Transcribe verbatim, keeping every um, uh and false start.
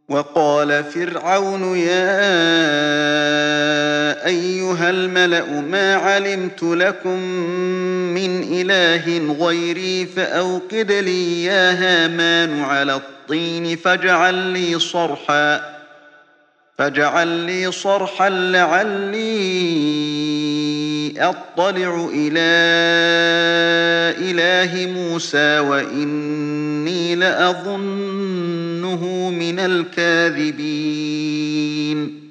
وقال فرعون يا أيها الملأ ما علمت لكم من إله غيري فأوقد لي يا هامان على الطين فاجعل لي صرحا فاجعل لي صرحا لعلي أطلع إلى إله موسى وإني لأظنه من الكاذبين